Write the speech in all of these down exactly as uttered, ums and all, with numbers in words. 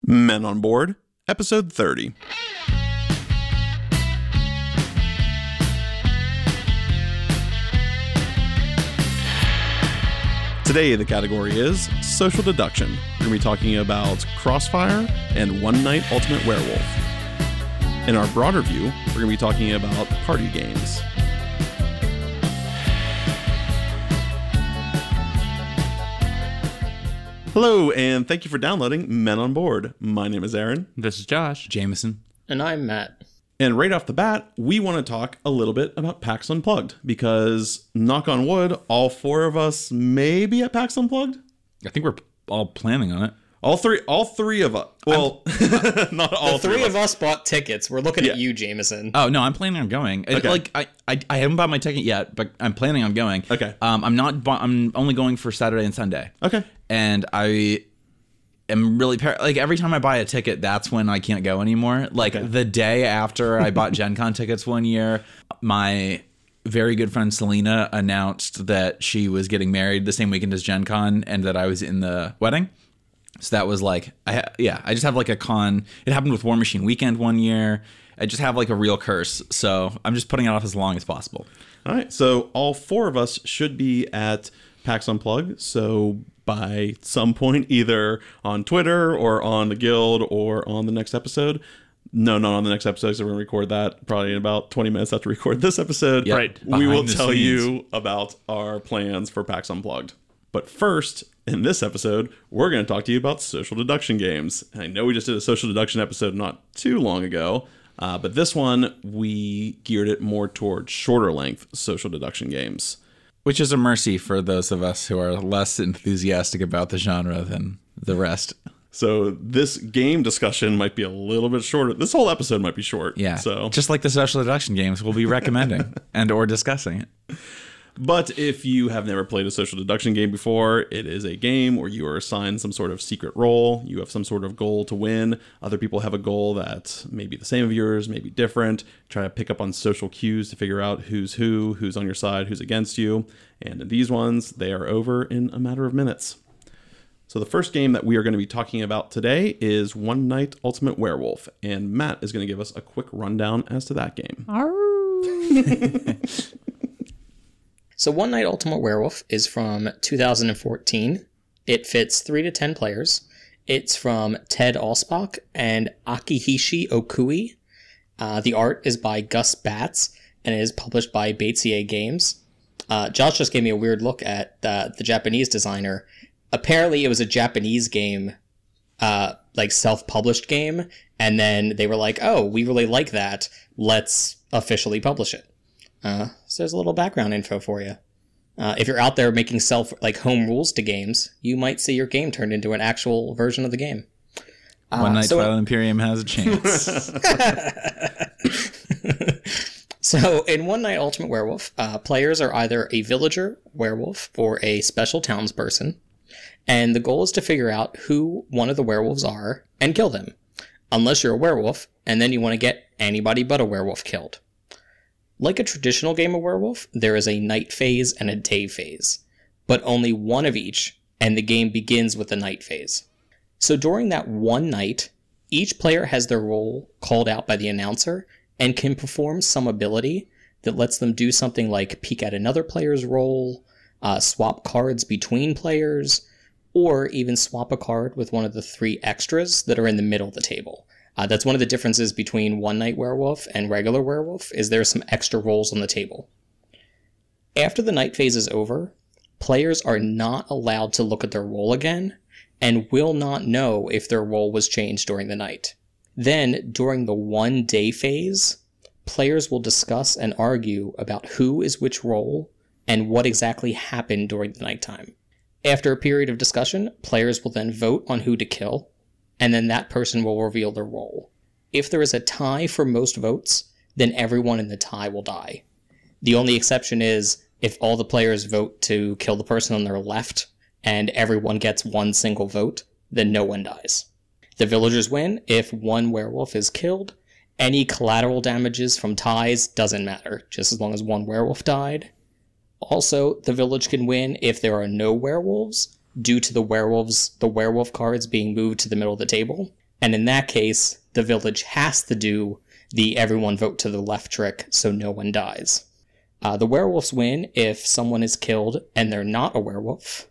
Men on Board, episode thirty. Today, the category is social deduction. We're going to be talking about Crossfire and One Night Ultimate Werewolf. In our broader view, we're going to be talking about party games. Hello, and thank you for downloading Men on Board. My name is Aaron. This is Josh. Jameson. And I'm Matt. And right off the bat, we want to talk a little bit about PAX Unplugged, because, knock on wood, all four of us may be at PAX Unplugged. I think we're all planning on it. All three, all three of us. Well, not all the three, three of us. us bought tickets. We're looking Yeah. at you, Jameson. Oh, no, I'm planning on going. It- Okay. Like, I, I I haven't bought my ticket yet, but I'm planning on going. Okay. Um, I'm not, bu- I'm only going for Saturday and Sunday. Okay. And I am really, par- like, every time I buy a ticket, that's when I can't go anymore. Like, Okay. the day after I bought Gen Con tickets one year, my very good friend Selena announced that she was getting married the same weekend as Gen Con and that I was in the wedding. So that was like, I ha- yeah, I just have like a con. It happened with War Machine Weekend one year. I just have like a real curse. So I'm just putting it off as long as possible. All right. So all four of us should be at PAX Unplugged. So by some point, either on Twitter or on the Guild or on the next episode. No, not on the next episode, so we're going to record that probably in about twenty minutes after we record this episode. Yep. Right. We will Behind the tell scenes. you about our plans for PAX Unplugged. But first, in this episode, we're going to talk to you about social deduction games. I know we just did a social deduction episode not too long ago, uh, but this one, we geared it more towards shorter length social deduction games. Which is a mercy for those of us who are less enthusiastic about the genre than the rest. So this game discussion might be a little bit shorter. This whole episode might be short. Yeah. So, just like the social deduction games, we'll be recommending and or discussing it. but if you have never played a social deduction game before, it is a game where you are assigned some sort of secret role. You have some sort of goal to win. Other people have a goal that may be the same of yours, may be different. Try to pick up on social cues to figure out who's who, who's on your side, who's against you. And in these ones, they are over in a matter of minutes. So the first game that we are going to be talking about today is One Night Ultimate Werewolf. And Matt is going to give us a quick rundown as to that game. So One Night Ultimate Werewolf is from two thousand fourteen. It fits three to ten players. It's from Ted Alspach and Akihishi Okui. Uh, the art is by Gus Batts and it is published by Batsier Games. Uh, Josh just gave me a weird look at uh, the Japanese designer. Apparently it was a Japanese game, uh, like self-published game, and then they were like, oh, we really like that, let's officially publish it. Uh, so there's a little background info for you. Uh, if you're out there making self, like, home rules to games, you might see your game turned into an actual version of the game. Uh, One Night so Twilight Imperium has a chance. So, in One Night Ultimate Werewolf, uh, players are either a villager werewolf or a special townsperson, and the goal is to figure out who one of the werewolves are and kill them. Unless you're a werewolf, and then you want to get anybody but a werewolf killed. Like a traditional game of werewolf, there is a night phase and a day phase, but only one of each, and the game begins with the night phase. So during that one night, each player has their role called out by the announcer and can perform some ability that lets them do something like peek at another player's role, uh, swap cards between players, or even swap a card with one of the three extras that are in the middle of the table. Uh, that's one of the differences between One Night Werewolf and regular Werewolf, is there are some extra roles on the table. After the night phase is over, players are not allowed to look at their role again, and will not know if their role was changed during the night. Then, during the one day phase, players will discuss and argue about who is which role and what exactly happened during the nighttime. After a period of discussion, players will then vote on who to kill, and then that person will reveal their role. If there is a tie for most votes, then everyone in the tie will die. The only exception is if all the players vote to kill the person on their left, and everyone gets one single vote, then no one dies. The villagers win if one werewolf is killed. Any collateral damages from ties doesn't matter, just as long as one werewolf died. Also, the village can win if there are no werewolves, due to the werewolves, the werewolf cards being moved to the middle of the table. And in that case, the village has to do the everyone vote to the left trick so no one dies. Uh, the werewolves win if someone is killed and they're not a werewolf,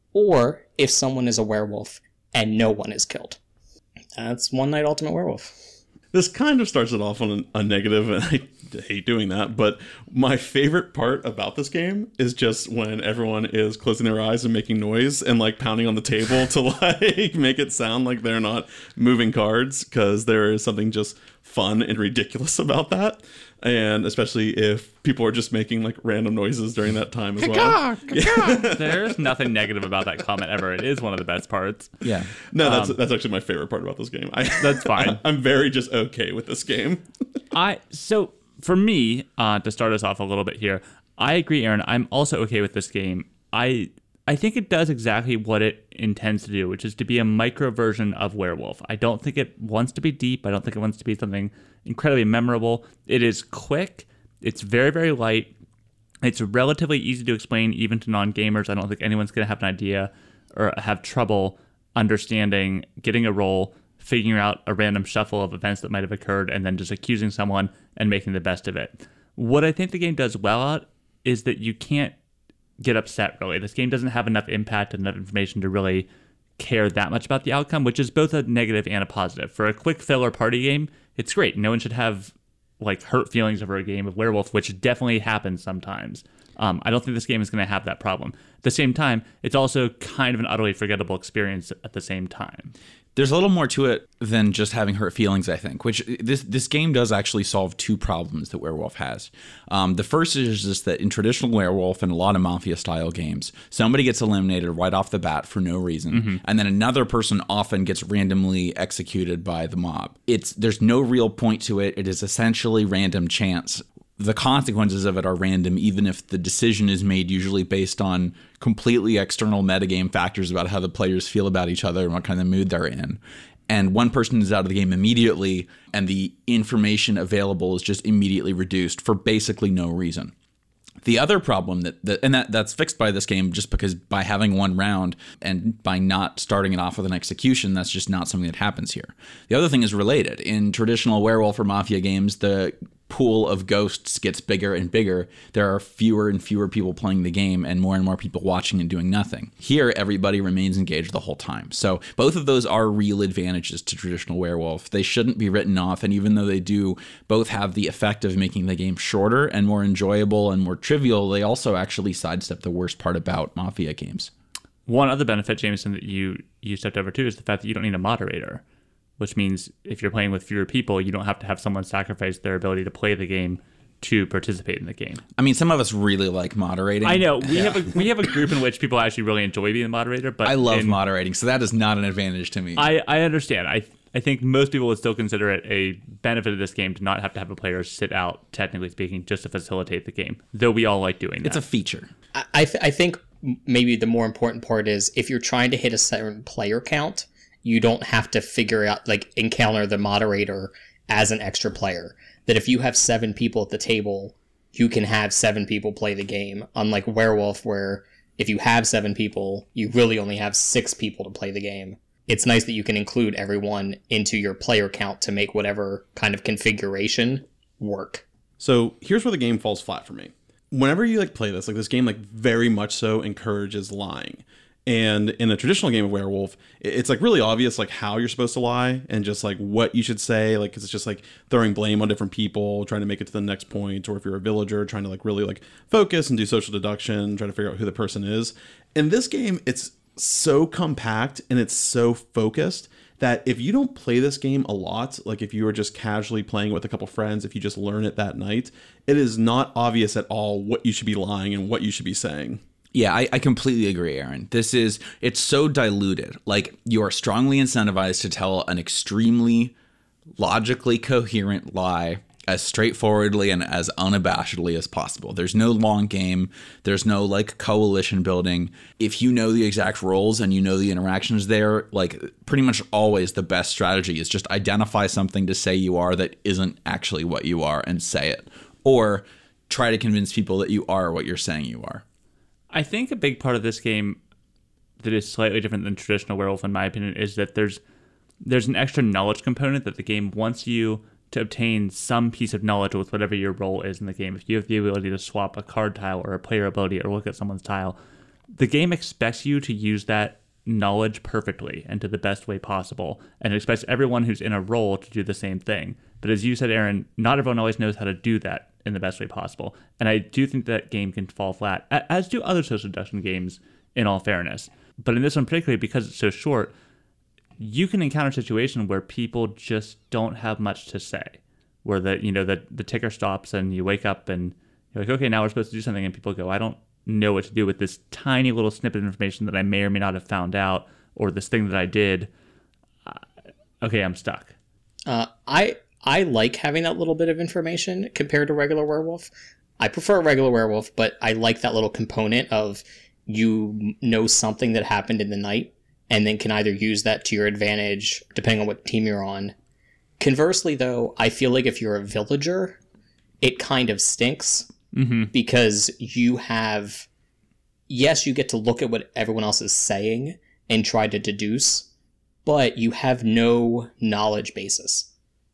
or if someone is a werewolf and no one is killed. That's One Night Ultimate Werewolf. This kind of starts it off on a negative, and I hate doing that, but my favorite part about this game is just when everyone is closing their eyes and making noise and like pounding on the table to like make it sound like they're not moving cards, because there is something just fun and ridiculous about that. And especially if people are just making like random noises during that time as well. There's nothing negative about that comment ever. It is one of the best parts. Yeah. No, that's Um, that's actually my favorite part about this game. I, That's fine. I'm very just okay with this game. I so for me, uh, to start us off a little bit here, I agree, Aaron. I'm also okay with this game. I I think it does exactly what it intends to do, which is to be a micro version of Werewolf. I don't think it wants to be deep. I don't think it wants to be something incredibly memorable. It is quick. It's very, very light. It's relatively easy to explain even to non-gamers. I don't think anyone's going to have an idea or have trouble understanding, getting a roll, figuring out a random shuffle of events that might have occurred, and then just accusing someone and making the best of it. What I think the game does well at is that you can't get upset, really. This game doesn't have enough impact and enough information to really care that much about the outcome, which is both a negative and a positive. For a quick filler party game, it's great. No one should have like hurt feelings over a game of Werewolf, which definitely happens sometimes. Um, I don't think this game is going to have that problem. At the same time, it's also kind of an utterly forgettable experience at the same time. There's a little more to it than just having hurt feelings, I think, which this this game does actually solve two problems that Werewolf has. Um, the first is just that in traditional Werewolf and a lot of Mafia-style games, somebody gets eliminated right off the bat for no reason, mm-hmm. and then another person often gets randomly executed by the mob. It's There's no real point to it. It is essentially random chance. The consequences of it are random, even if the decision is made usually based on completely external metagame factors about how the players feel about each other and what kind of mood they're in. And one person is out of the game immediately, and the information available is just immediately reduced for basically no reason. The other problem that, that and that that's fixed by this game just because by having one round and by not starting it off with an execution, that's just not something that happens here. The other thing is related. In traditional Werewolf or Mafia games, the pool of ghosts gets bigger and bigger. There are fewer and fewer people playing the game and more and more people watching and doing nothing. Here, everybody remains engaged the whole time. So both of those are real advantages to traditional Werewolf. They shouldn't be written off, and even though they do both have the effect of making the game shorter and more enjoyable and more trivial, they also actually sidestep the worst part about Mafia games. One other benefit, Jameson, that you, you stepped over too is the fact that you don't need a moderator, which means if you're playing with fewer people, you don't have to have someone sacrifice their ability to play the game to participate in the game. I mean, some of us really like moderating. I know. We yeah. have a we have a group in which people actually really enjoy being a moderator. But I love in, moderating, so that is not an advantage to me. I, I understand. I I think most people would still consider it a benefit of this game to not have to have a player sit out, technically speaking, just to facilitate the game, though we all like doing that. It's a feature. I, I, th- I think maybe the more important part is if you're trying to hit a certain player count, you don't have to figure out, like, encounter the moderator as an extra player. That if you have seven people at the table, you can have seven people play the game. Unlike Werewolf, where if you have seven people, you really only have six people to play the game. It's nice that you can include everyone into your player count to make whatever kind of configuration work. So here's where the game falls flat for me. Whenever you like play this, like this game like very much so encourages lying. And in a traditional game of Werewolf, it's like really obvious like how you're supposed to lie and just like what you should say. Like, cause it's just like throwing blame on different people, trying to make it to the next point. Or if you're a villager, trying to like really like focus and do social deduction, try to figure out who the person is. In this game, it's so compact and it's so focused that if you don't play this game a lot, like if you were just casually playing with a couple friends, if you just learn it that night, it is not obvious at all what you should be lying and what you should be saying. Yeah, I, I completely agree, Aaron. This is, it's so diluted. Like, you are strongly incentivized to tell an extremely logically coherent lie as straightforwardly and as unabashedly as possible. There's no long game. There's no, like, coalition building. If you know the exact roles and you know the interactions there, like, pretty much always the best strategy is just identify something to say you are that isn't actually what you are and say it. Or try to convince people that you are what you're saying you are. I think a big part of this game that is slightly different than traditional Werewolf, in my opinion, is that there's there's an extra knowledge component that the game wants you to obtain some piece of knowledge with whatever your role is in the game. If you have the ability to swap a card tile or a player ability or look at someone's tile, the game expects you to use that knowledge perfectly and to the best way possible, and it expects everyone who's in a role to do the same thing. But as you said, Aaron, not everyone always knows how to do that in the best way possible, and I do think that game can fall flat, as do other social deduction games, in all fairness. But in this one particularly, because it's so short, you can encounter a situation where people just don't have much to say, where the you know the the ticker stops and you wake up and you're like, okay, now we're supposed to do something, and people go, I don't know what to do with this tiny little snippet of information that I may or may not have found out, or this thing that I did. Uh, okay, I'm stuck. Uh, I I like having that little bit of information compared to regular werewolf. I prefer regular werewolf, but I like that little component of you know something that happened in the night and then can either use that to your advantage depending on what team you're on. Conversely, though, I feel like if you're a villager, it kind of stinks mm-hmm. because you have, yes, you get to look at what everyone else is saying and try to deduce, but you have no knowledge basis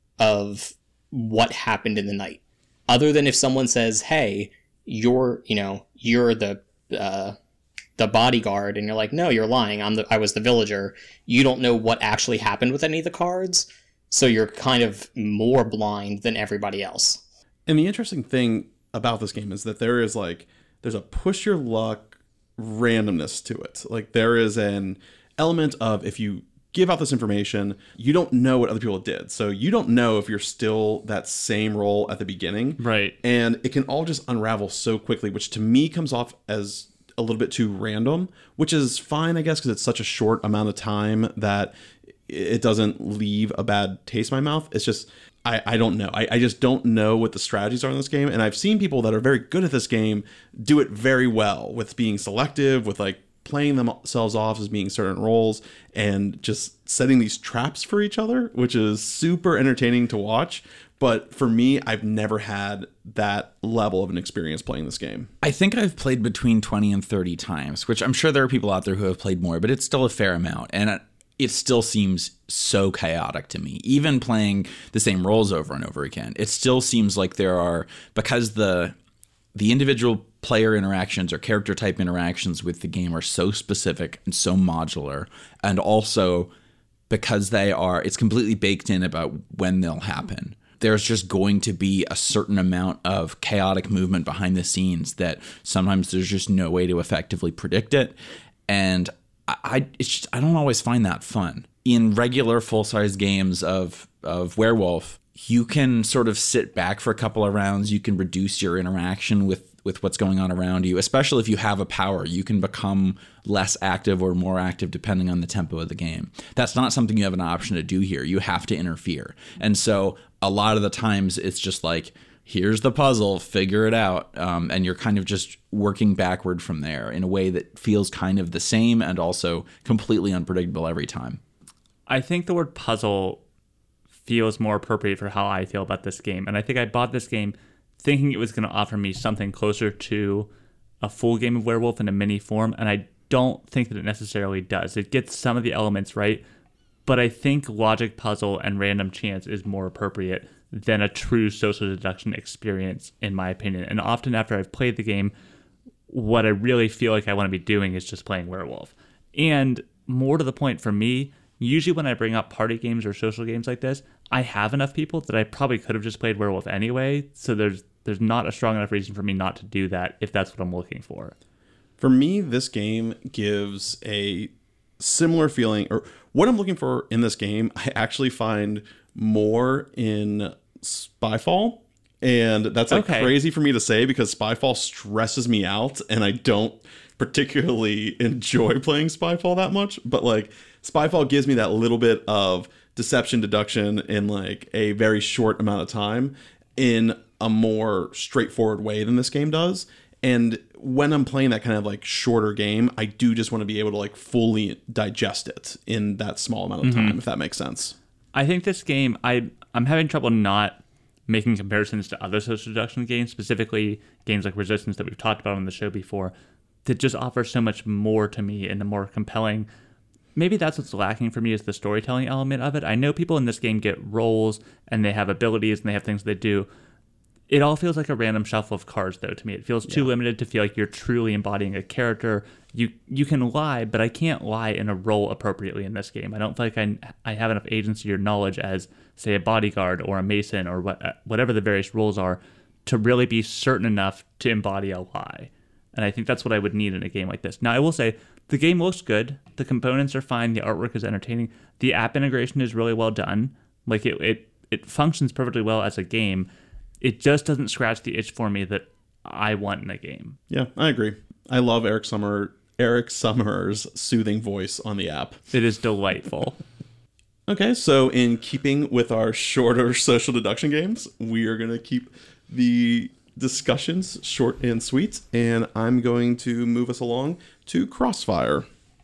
of what happened in the night. Other than if someone says, hey, you're, you know, you're the, uh, the bodyguard, and you're like, no, you're lying. I'm the, I was the villager. You don't know what actually happened with any of the cards. So you're kind of more blind than everybody else. And the interesting thing about this game is that there is like, there's a push your luck randomness to it. Like there is an element of if you give out this information, you don't know what other people did. So you don't know if you're still that same role at the beginning. Right. And it can all just unravel so quickly, which to me comes off as a little bit too random, which is fine, I guess, because it's such a short amount of time that it doesn't leave a bad taste in my mouth. It's just, I, I don't know. I, I just don't know what the strategies are in this game. And I've seen people that are very good at this game do it very well with being selective, with like playing themselves off as being certain roles and just setting these traps for each other, which is super entertaining to watch. But for me, I've never had that level of an experience playing this game. I think I've played between twenty and thirty times, which I'm sure there are people out there who have played more, but it's still a fair amount. And it still seems so chaotic to me. Even playing the same roles over and over again, it still seems like there are, because the the individual player interactions or character type interactions with the game are so specific and so modular, and also because they are, it's completely baked in about when they'll happen. There's just going to be a certain amount of chaotic movement behind the scenes that sometimes there's just no way to effectively predict it. And I, I it's just, I don't always find that fun. In regular full-size games of, of Werewolf, you can sort of sit back for a couple of rounds. You can reduce your interaction with, with what's going on around you, especially if you have a power. You can become less active or more active depending on the tempo of the game. That's not something you have an option to do here. You have to interfere. And so a lot of the times it's just like, here's the puzzle, figure it out. Um, and you're kind of just working backward from there in a way that feels kind of the same and also completely unpredictable every time. I think the word puzzle feels more appropriate for how I feel about this game. And I think I bought this game thinking it was going to offer me something closer to a full game of Werewolf in a mini form, and I don't think that it necessarily does. It gets some of the elements right, but I think logic puzzle and random chance is more appropriate than a true social deduction experience, in my opinion. And often after I've played the game, what I really feel like I want to be doing is just playing Werewolf. And more to the point for me, usually when I bring up party games or social games like this, I have enough people that I probably could have just played Werewolf anyway, so there's there's not a strong enough reason for me not to do that if that's what I'm looking for. For me, this game gives a similar feeling, or what I'm looking for in this game, I actually find more in Spyfall. And that's like okay. crazy for me to say because Spyfall stresses me out and I don't particularly enjoy playing Spyfall that much. But like Spyfall gives me that little bit of deception deduction in like a very short amount of time in a more straightforward way than this game does. And when I'm playing that kind of like shorter game, I do just want to be able to like fully digest it in that small amount of time, mm-hmm. if that makes sense. I think this game, I, I'm having trouble not making comparisons to other social deduction games, specifically games like Resistance that we've talked about on the show before, that just offer so much more to me in a more compelling, maybe that's what's lacking for me is the storytelling element of it. I know people in this game get roles and they have abilities and they have things they do. It all feels like a random shuffle of cards, though, to me. It feels too yeah. limited to feel like you're truly embodying a character. You you can lie, but I can't lie in a role appropriately in this game. I don't feel like I, I have enough agency or knowledge as, say, a bodyguard or a mason or what, whatever the various roles are to really be certain enough to embody a lie. And I think that's what I would need in a game like this. Now, I will say, the game looks good. The components are fine. The artwork is entertaining. The app integration is really well done. Like, it it, it functions perfectly well as a game. It just doesn't scratch the itch for me that I want in a game. Yeah, I agree. I love Eric Summer Eric Summers' soothing voice on the app. It is delightful. Okay, so in keeping with our shorter social deduction games, we are going to keep the discussions short and sweet, and I'm going to move us along to Crossfire.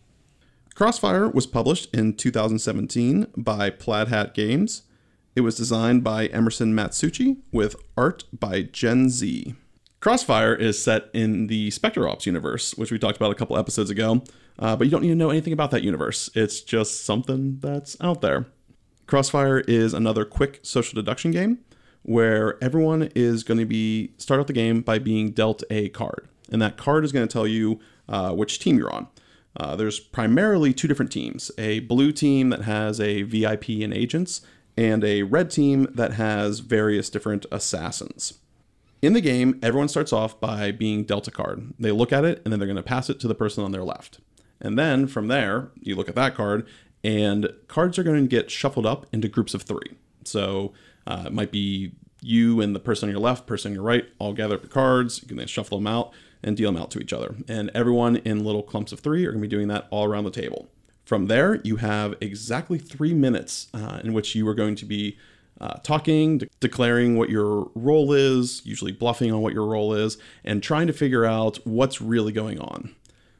Crossfire was published in two thousand seventeen by Plaid Hat Games. It was designed by Emerson Matsuuchi with art by Gen Z. Crossfire is set in the Spectre Ops universe, which we talked about a couple episodes ago, uh, but you don't need to know anything about that universe. It's just something that's out there. Crossfire is another quick social deduction game where everyone is going to be start out the game by being dealt a card, and that card is going to tell you uh, which team you're on. Uh, there's primarily two different teams, a blue team that has a V I P and agents, and a red team that has various different assassins. In the game, everyone starts off by being dealt a card. They look at it, and then they're going to pass it to the person on their left. And then, from there, you look at that card, and cards are going to get shuffled up into groups of three. So, uh, it might be you and the person on your left, person on your right, all gather up your cards. You can then shuffle them out and deal them out to each other. And everyone in little clumps of three are going to be doing that all around the table. From there, you have exactly three minutes uh, in which you are going to be uh, talking, de- declaring what your role is, usually bluffing on what your role is, and trying to figure out what's really going on.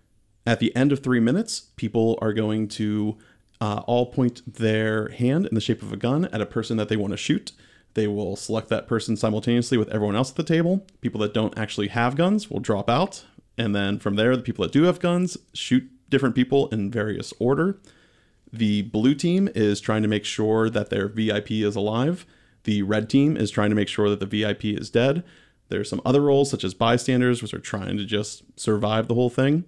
At the end of three minutes, people are going to uh, all point their hand in the shape of a gun at a person that they want to shoot. They will select that person simultaneously with everyone else at the table. People that don't actually have guns will drop out. And then from there, the people that do have guns shoot different people in various order. The blue team is trying to make sure that their V I P is alive. The red team is trying to make sure that the V I P is dead. There's some other roles such as bystanders, which are trying to just survive the whole thing.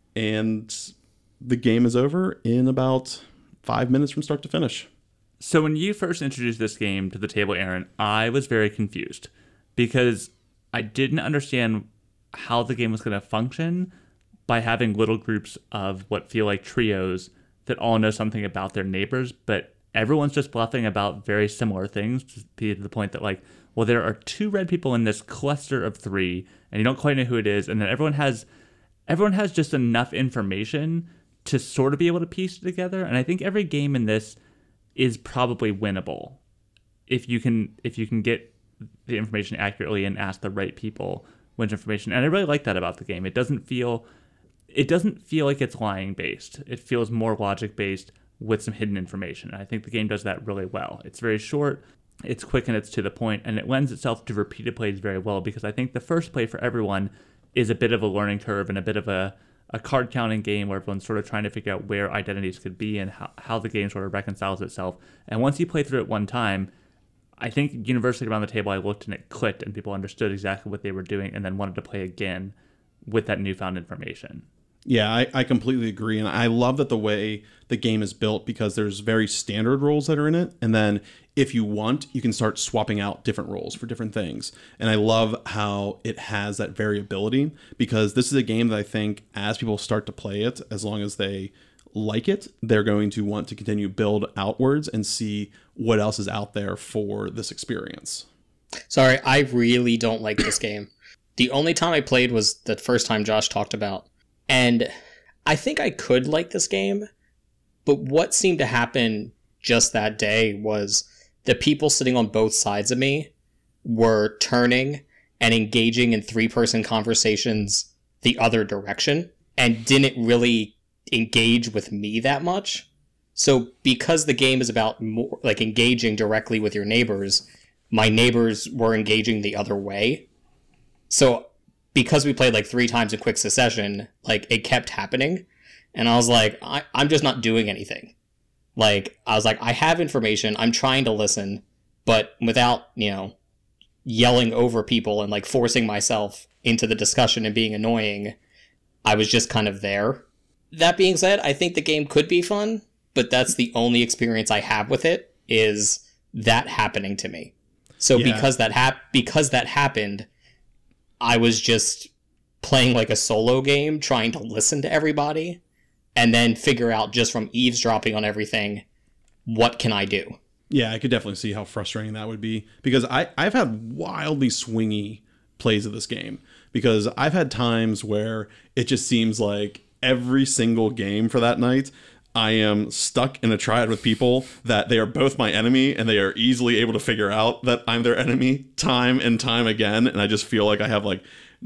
And the game is over in about five minutes from start to finish. So when you first introduced this game to the table, Aaron, I was very confused because I didn't understand how the game was going to function by having little groups of what feel like trios that all know something about their neighbors, but everyone's just bluffing about very similar things to the point that, like, well, there are two red people in this cluster of three, and you don't quite know who it is, and then everyone has everyone has just enough information to sort of be able to piece it together. And I think every game in this is probably winnable if you can if you can get the information accurately and ask the right people which information. And I really like that about the game. It doesn't feel it doesn't feel like it's lying based. It feels more logic based with some hidden information. And I think the game does that really well. It's very short, it's quick, and it's to the point, and it lends itself to repeated plays very well, because I think the first play for everyone is a bit of a learning curve and a bit of a, a card counting game where everyone's sort of trying to figure out where identities could be and how, how the game sort of reconciles itself. And once you play through it one time, I think universally around the table I looked and it clicked and people understood exactly what they were doing and then wanted to play again with that newfound information. Yeah, I, I completely agree. And I love that the way the game is built, because there's very standard roles that are in it. And then if you want, you can start swapping out different roles for different things. And I love how it has that variability, because this is a game that I think as people start to play it, as long as they like it, they're going to want to continue build outwards and see what else is out there for this experience. Sorry, I really don't like this game. The only time I played was the first time Josh talked about. And I think I could like this game, but what seemed to happen just that day was the people sitting on both sides of me were turning and engaging in three-person conversations the other direction and didn't really engage with me that much. So because the game is about more like engaging directly with your neighbors, my neighbors were engaging the other way. So because we played like three times in quick succession, like it kept happening. And I was like, I, I'm just not doing anything. Like, I was like, I have information. I'm trying to listen, but without, you know, yelling over people and like forcing myself into the discussion and being annoying, I was just kind of there. That being said, I think the game could be fun, but that's the only experience I have with it, is that happening to me. So yeah. because that hap- because that happened, I was just playing like a solo game, trying to listen to everybody, and then figure out just from eavesdropping on everything, what can I do? Yeah, I could definitely see how frustrating that would be, because I, I've had wildly swingy plays of this game, because I've had times where it just seems like every single game for that night, I am stuck in a triad with people that they are both my enemy, and they are easily able to figure out that I'm their enemy time and time again. And I just feel like I have like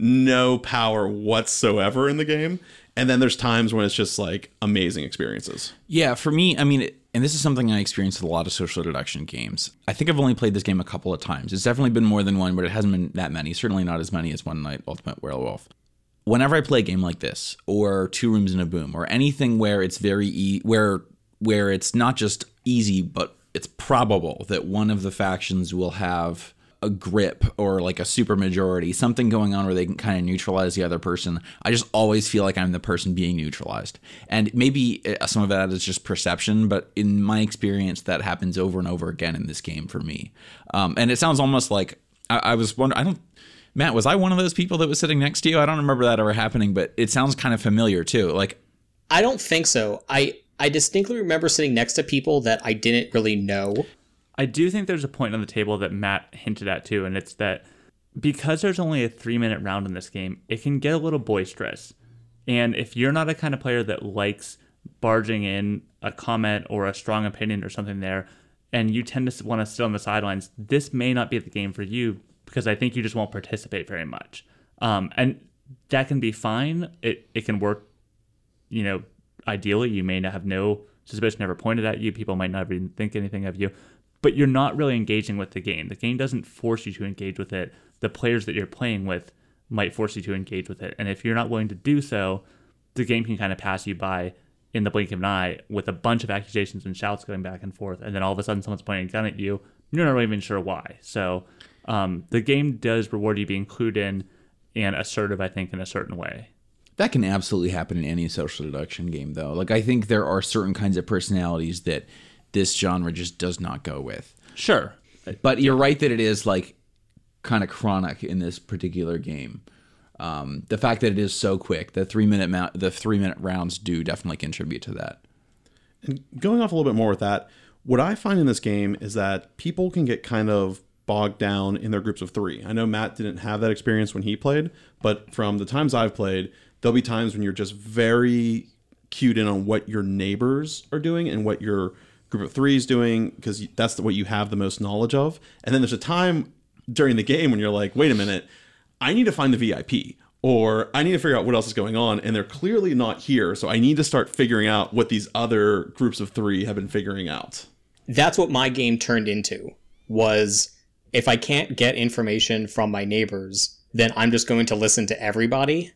no power whatsoever in the game. And then there's times when it's just like amazing experiences. Yeah, for me, I mean, and this is something I experienced with a lot of social deduction games. I think I've only played this game a couple of times. It's definitely been more than one, but it hasn't been that many. Certainly not as many as One Night Ultimate Werewolf. Whenever I play a game like this, or Two Rooms in a Boom, or anything where it's very e- where where it's not just easy, but it's probable that one of the factions will have a grip or like a super majority, something going on where they can kind of neutralize the other person, I just always feel like I'm the person being neutralized. And maybe some of that is just perception, but in my experience, that happens over and over again in this game for me. Um, and it sounds almost like I, I was wondering, I don't. Matt, was I one of those people that was sitting next to you? I don't remember that ever happening, but it sounds kind of familiar too. Like, I don't think so. I, I distinctly remember sitting next to people that I didn't really know. I do think there's a point on the table that Matt hinted at too, and it's that because there's only a three minute round in this game, it can get a little boisterous. And if you're not a kind of player that likes barging in a comment or a strong opinion or something there, and you tend to want to sit on the sidelines, this may not be the game for you, because I think you just won't participate very much. Um, and that can be fine. It it can work, you know, ideally. You may not have no suspicion ever pointed at you. People might not even think anything of you. But you're not really engaging with the game. The game doesn't force you to engage with it. The players that you're playing with might force you to engage with it. And if you're not willing to do so, the game can kind of pass you by in the blink of an eye with a bunch of accusations and shouts going back and forth. And then all of a sudden someone's pointing a gun at you. You're not really even sure why. So um, the game does reward you being clued in and assertive, I think, in a certain way. That can absolutely happen in any social deduction game, though. Like, I think there are certain kinds of personalities that this genre just does not go with. Sure. But you're right that it is, like, kind of chronic in this particular game. Um, the fact that it is so quick, the three-minute ma- the three-minute rounds do definitely contribute to that. And going off a little bit more with that, what I find in this game is that people can get kind of bogged down in their groups of three. I know Matt didn't have that experience when he played, but from the times I've played, there'll be times when you're just very cued in on what your neighbors are doing and what your group of three is doing, because that's what you have the most knowledge of. And then there's a time during the game when you're like, wait a minute, I need to find the V I P, or I need to figure out what else is going on, and they're clearly not here, so I need to start figuring out what these other groups of three have been figuring out. That's what my game turned into, was if I can't get information from my neighbors, then I'm just going to listen to everybody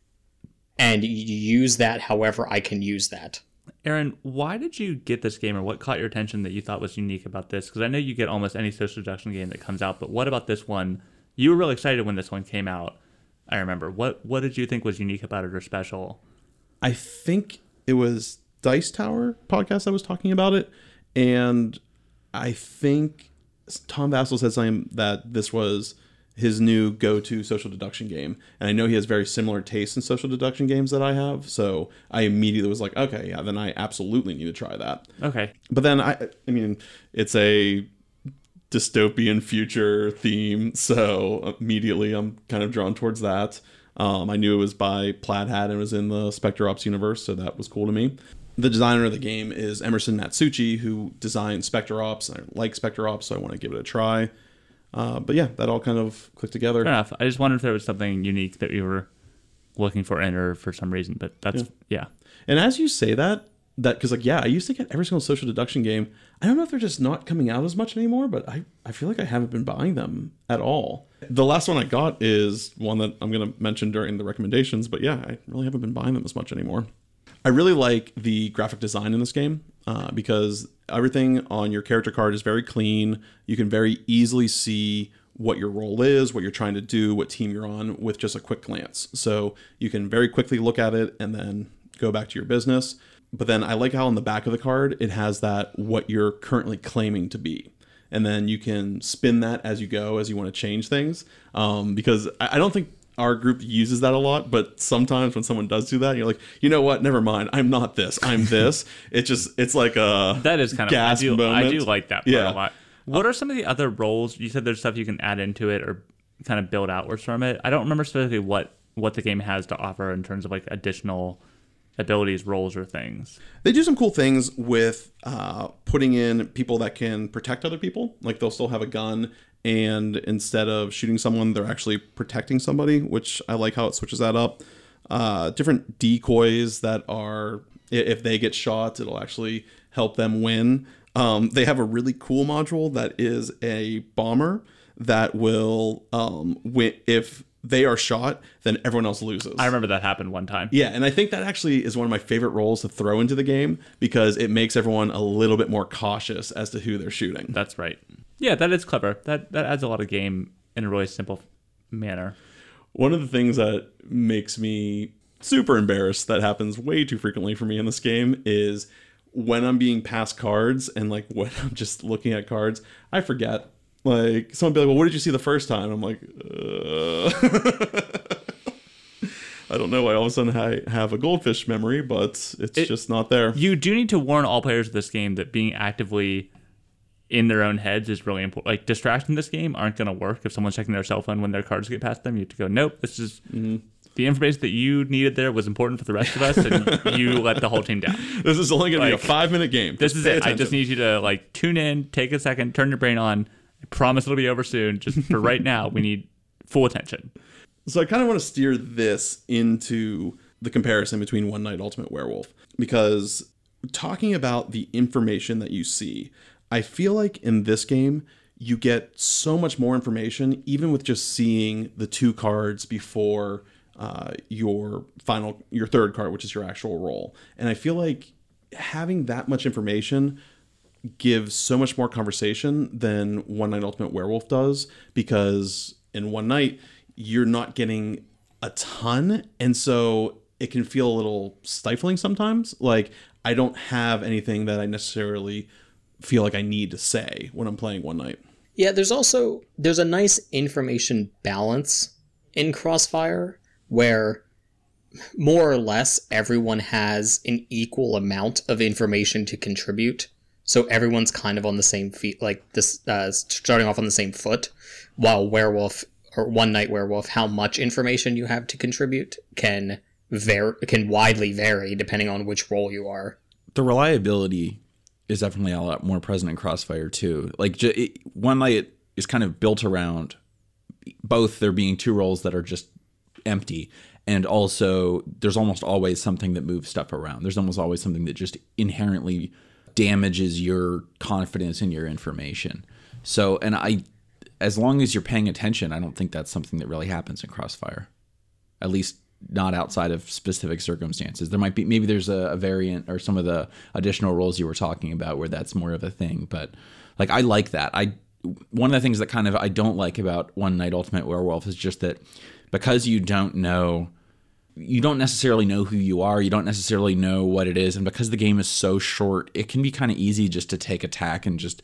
and use that however I can use that. Aaron, why did you get this game, or what caught your attention that you thought was unique about this? Because I know you get almost any social deduction game that comes out, but what about this one? You were really excited when this one came out, I remember. What what did you think was unique about it or special? I think it was Dice Tower podcast that was talking about it, and I think Tom Vassell said something that this was his new go-to social deduction game. And I know he has very similar tastes in social deduction games that I have. So I immediately was like, okay, yeah, then I absolutely need to try that. Okay. But then, I I mean, it's a dystopian future theme. So immediately I'm kind of drawn towards that. Um, I knew it was by Plaid Hat and was in the Spectre Ops universe. So that was cool to me. The designer of the game is Emerson Natsuchi, who designed Spectre Ops. And I like Spectre Ops, so I want to give it a try. Uh, but yeah, that all kind of clicked together. Fair enough. I just wondered if there was something unique that you were looking for in or for some reason, but that's, yeah. yeah. And as you say that, that because like, yeah, I used to get every single social deduction game. I don't know if they're just not coming out as much anymore, but I, I feel like I haven't been buying them at all. The last one I got is one that I'm going to mention during the recommendations, but yeah, I really haven't been buying them as much anymore. I really like the graphic design in this game uh, because everything on your character card is very clean. You can very easily see what your role is, what you're trying to do, what team you're on with just a quick glance. So you can very quickly look at it and then go back to your business. But then I like how on the back of the card, it has that what you're currently claiming to be. And then you can spin that as you go, as you want to change things. Um, because I, I don't think our group uses that a lot, but sometimes when someone does do that, you're like, you know what? Never mind. I'm not this. I'm this. It just, it's like a that is kind of gasp I do, moment. I do like that part Yeah. a lot. What are some of the other roles? You said there's stuff you can add into it or kind of build outwards from it. I don't remember specifically what what the game has to offer in terms of like additional abilities, roles, or things. They do some cool things with uh, putting in people that can protect other people. Like they'll still have a gun, and instead of shooting someone, they're actually protecting somebody, which I like how it switches that up. Uh, different decoys that are, if they get shot, it'll actually help them win. Um, they have a really cool module that is a bomber that will, um, win, if they are shot, then everyone else loses. I remember that happened one time. Yeah, and I think that actually is one of my favorite roles to throw into the game because it makes everyone a little bit more cautious as to who they're shooting. That's right. Yeah, that is clever. That that adds a lot of game in a really simple manner. One of the things that makes me super embarrassed that happens way too frequently for me in this game is when I'm being passed cards and like when I'm just looking at cards, I forget. Like someone be like, well, what did you see the first time? I'm like, uh... I don't know why all of a sudden I have a goldfish memory, but it's It- just not there. You do need to warn all players of this game that being actively in their own heads is really important. Like distractions in this game aren't going to work if someone's checking their cell phone when their cards get past them. You have to go, nope, this is the information that you needed there was important for the rest of us, and you let the whole team down. This is only going to Like, be a five minute game. This Just is pay it. I attention. just need you to like tune in, take a second, turn your brain on. I promise it'll be over soon. Just for right now, we need full attention. So I kind of want to steer this into the comparison between One Night Ultimate Werewolf, because talking about the information that you see, I feel like in this game, you get so much more information, even with just seeing the two cards before uh, your final, your third card, which is your actual roll. And I feel like having that much information gives so much more conversation than One Night Ultimate Werewolf does, because in One Night, you're not getting a ton. And so it can feel a little stifling sometimes. Like I don't have anything that I necessarily feel like I need to say when I'm playing One Night. Yeah, there's also there's a nice information balance in Crossfire where more or less everyone has an equal amount of information to contribute. So everyone's kind of on the same feet, like this, uh, starting off on the same foot. While Werewolf or One Night Werewolf, how much information you have to contribute can var- can widely vary depending on which role you are. The reliability is definitely a lot more present in Crossfire too. Like j- it, One Night is kind of built around both there being two roles that are just empty, and also there's almost always something that moves stuff around. There's almost always something that just inherently damages your confidence in your information. So, and I, as long as you're paying attention, I don't think that's something that really happens in Crossfire. At least not outside of specific circumstances. There might be, maybe there's a, a variant or some of the additional roles you were talking about where that's more of a thing. But like, I like that. I, one of the things that kind of I don't like about One Night Ultimate Werewolf is just that because you don't know, you don't necessarily know who you are, you don't necessarily know what it is, and because the game is so short, it can be kind of easy just to take attack and just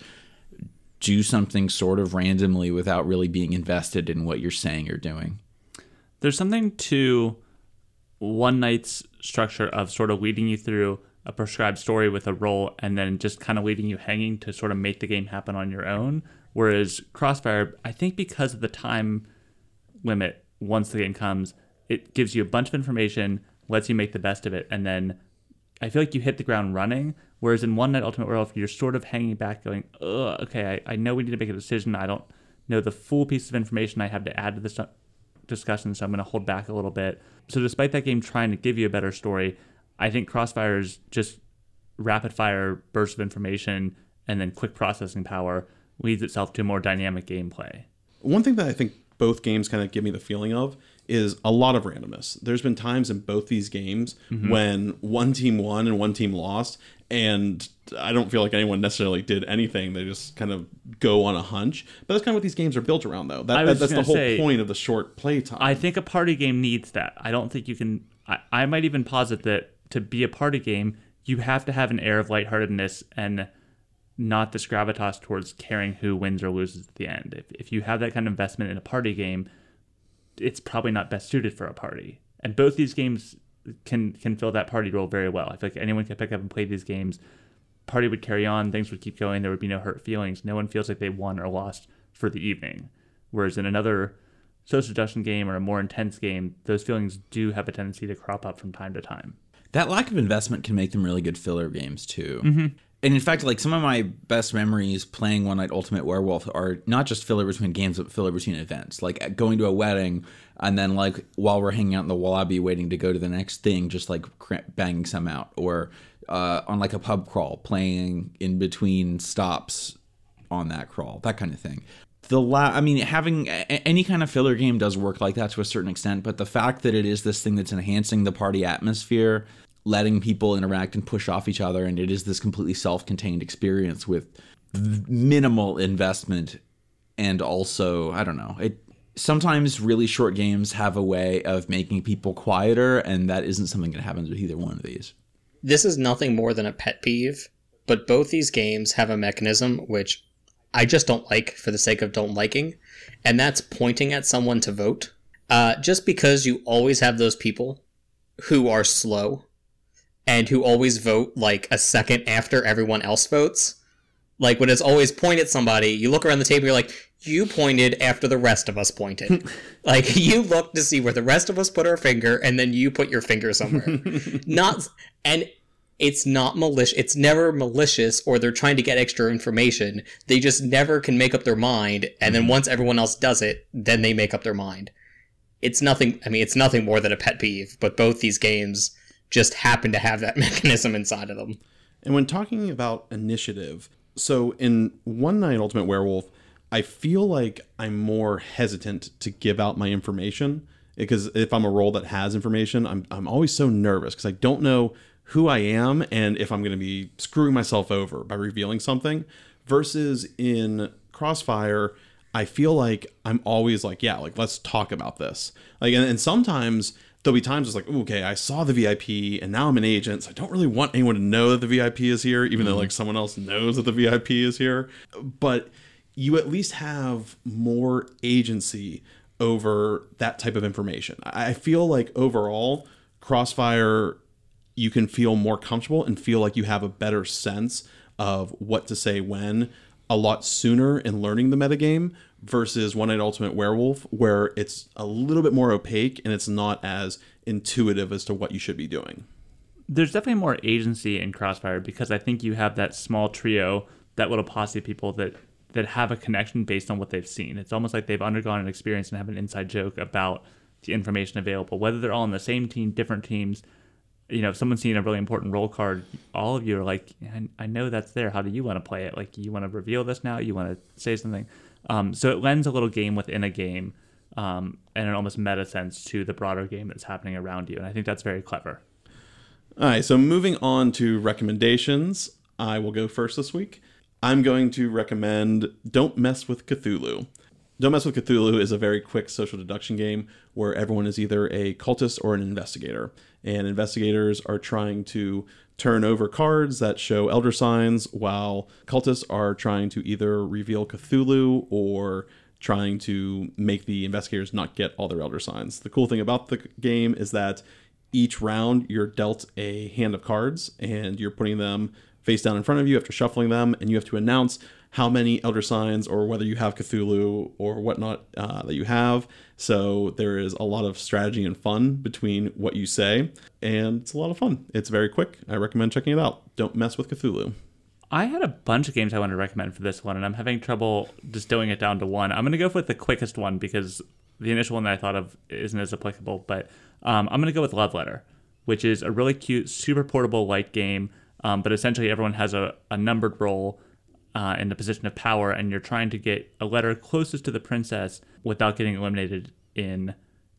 do something sort of randomly without really being invested in what you're saying or doing. There's something to One Night's structure of sort of leading you through a prescribed story with a role and then just kind of leaving you hanging to sort of make the game happen on your own. Whereas Crossfire, I think because of the time limit once the game comes, it gives you a bunch of information, lets you make the best of it, and then I feel like you hit the ground running. Whereas in One Night Ultimate Werewolf, you're sort of hanging back going, ugh, okay, I, I know we need to make a decision. I don't know the full piece of information I have to add to this discussion, so I'm going to hold back a little bit. So despite that game trying to give you a better story, I think Crossfire's just rapid-fire bursts of information and then quick processing power leads itself to more dynamic gameplay. One thing that I think both games kind of give me the feeling of is a lot of randomness. There's been times in both these games mm-hmm. when one team won and one team lost, and I don't feel like anyone necessarily did anything. They just kind of go on a hunch. But that's kind of what these games are built around, though. That, that, that's the whole say, point of the short play time. I think a party game needs that. I don't think you can... I, I might even posit that to be a party game, you have to have an air of lightheartedness and not this gravitas towards caring who wins or loses at the end. If, if you have that kind of investment in a party game, it's probably not best suited for a party. And both these games can can fill that party role very well. I feel like anyone can pick up and play these games. Party would carry on, things would keep going, there would be no hurt feelings. No one feels like they won or lost for the evening. Whereas in another social deduction game or a more intense game, those feelings do have a tendency to crop up from time to time. That lack of investment can make them really good filler games too. Mm-hmm. And in fact, like some of my best memories playing One Night Ultimate Werewolf are not just filler between games, but filler between events. Like going to a wedding and then like while we're hanging out in the lobby waiting to go to the next thing, just like banging some out. Or uh, on like a pub crawl, playing in between stops on that crawl, that kind of thing. The la- I mean, having a- any kind of filler game does work like that to a certain extent, but the fact that it is this thing that's enhancing the party atmosphere, letting people interact and push off each other, and it is this completely self-contained experience with minimal investment, and also, I don't know, it sometimes really short games have a way of making people quieter, and that isn't something that happens with either one of these. This is nothing more than a pet peeve, but both these games have a mechanism which I just don't like for the sake of don't liking, and that's pointing at someone to vote. Uh, just because you always have those people who are slow and who always vote like a second after everyone else votes. Like when it's always point at somebody, you look around the table, you're like, you pointed after the rest of us pointed. Like you look to see where the rest of us put our finger, and then you put your finger somewhere. Not, and it's not malicious. It's never malicious, or they're trying to get extra information. They just never can make up their mind, and then once everyone else does it, then they make up their mind. It's nothing, I mean, it's nothing more than a pet peeve, but both these games just happen to have that mechanism inside of them. And when talking about initiative, so in One Night Ultimate Werewolf, I feel like I'm more hesitant to give out my information, because if I'm a role that has information, I'm I'm always so nervous because I don't know who I am and if I'm going to be screwing myself over by revealing something. Versus in Crossfire, I feel like I'm always like, yeah, like let's talk about this. Like, and, and sometimes there'll be times it's like, ooh, okay, I saw the V I P and now I'm an agent, so I don't really want anyone to know that the V I P is here, even mm-hmm. though like someone else knows that the V I P is here. But you at least have more agency over that type of information. I feel like overall, Crossfire, you can feel more comfortable and feel like you have a better sense of what to say when a lot sooner in learning the metagame versus One Night Ultimate Werewolf, where it's a little bit more opaque and it's not as intuitive as to what you should be doing. There's definitely more agency in Crossfire because I think you have that small trio, that little posse of people that, that have a connection based on what they've seen. It's almost like they've undergone an experience and have an inside joke about the information available, whether they're all on the same team, different teams. You know, if someone's seen a really important role card, all of you are like, I, I know that's there. How do you want to play it? Like, you want to reveal this now? You want to say something? Um, so it lends a little game within a game um, and an almost meta sense to the broader game that's happening around you. And I think that's very clever. All right, so moving on to recommendations, I will go first this week. I'm going to recommend Don't Mess with Cthulhu. Don't Mess with Cthulhu is a very quick social deduction game where everyone is either a cultist or an investigator. And investigators are trying to turn over cards that show elder signs, while cultists are trying to either reveal Cthulhu or trying to make the investigators not get all their elder signs. The cool thing about the game is that each round you're dealt a hand of cards and you're putting them face down in front of you after shuffling them, and you have to announce how many elder signs or whether you have Cthulhu or whatnot uh, that you have. So there is a lot of strategy and fun between what you say, and it's a lot of fun. It's very quick. I recommend checking it out. Don't Mess with Cthulhu. I had a bunch of games I wanted to recommend for this one, and I'm having trouble distilling it down to one. I'm going to go with the quickest one because the initial one that I thought of isn't as applicable, but um, I'm going to go with Love Letter, which is a really cute, super portable light game, um, but essentially everyone has a, a numbered role Uh, in the position of power, and you're trying to get a letter closest to the princess without getting eliminated in